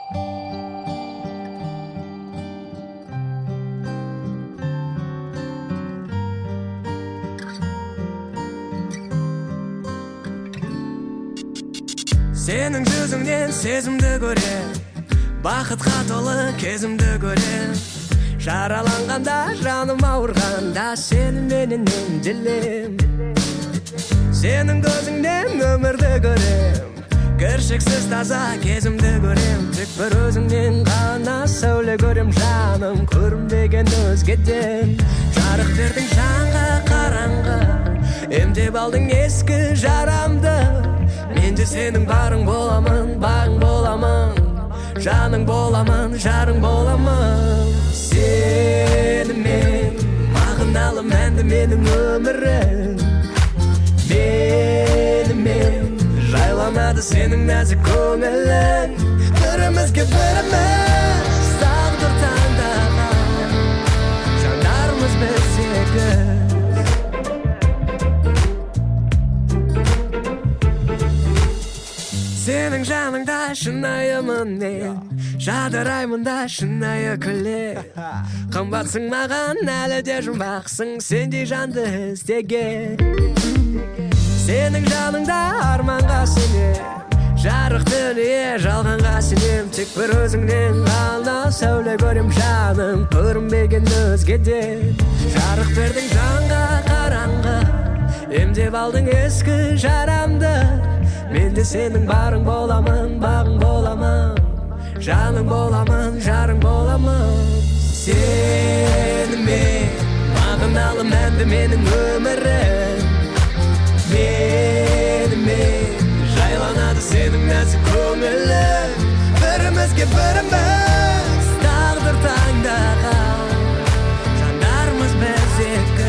Senin gözüңнен сезімді көрем, бақытқа толы кезімді көрем. Жараланғанда, жаным ауырғанда, сені менен емделем. Сенің көзіңнен өмірді көрем, кіршіксіз таза кезімді көрем. Тек бір өзіңнен ғана сәуле көрем, жаным көрінбеген өзгеден. Жарық бердің жанға қараңғы, емдеп алдың ескі жарамды. Мен де сенің барың боламын, бағың боламын, жаның боламын, жарың боламын. Сенімен мағыналы мәнді менің өмірім. Менімен жайланады сенің нәзік көңілің. Бірімізге біріміз тағдыр таңдаған, жандарымыз біз екі. Сенің жаныңда шынайымын мен, жадыраймын да шынайы күле. Қымбатсың маған, әлі де жұмбақсың, сендей жанды іздеген. Сенің жаныңда арманға сенем, жарық дүние жалғанға сенем. Тек бір өзіңнен ғана сәуле көрем, жаным көрінбеген өзгеден. Жарық бердің жанға қараңғы, емдеп алдың ескі жарамды. Мен де сенің барың боламын, бағың боламын, жаның боламын, жарың боламын. Сенімен мағыналы мәнді менің өмірім. Менімен жайланады сенің нәзік көңілің. Бірімізге біріміз тағдыр таңдаған, жандарымыз біз екі.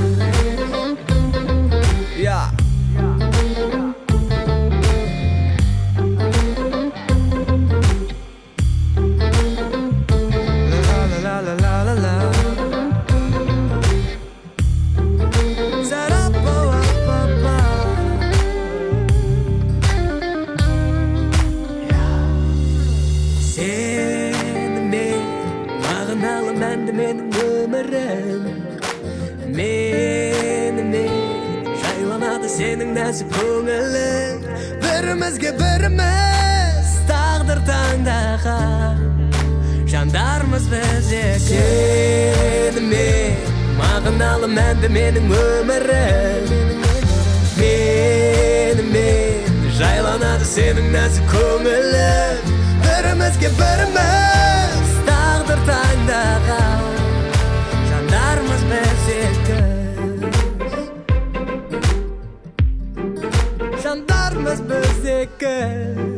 Менің өмірім, менімен жайланады сенің нәзік көңілің. Бірімізге біріміз тағдыр таңдаған, жандарымыз біз екі. Сенімен мағыналы мәнді менің өмірім. Менімен жайланады сенің нәзік көңілің. Бірімізге біріміз тағдыр таңдаған, жандарымыз біз екі. Жандарымыз біз екі.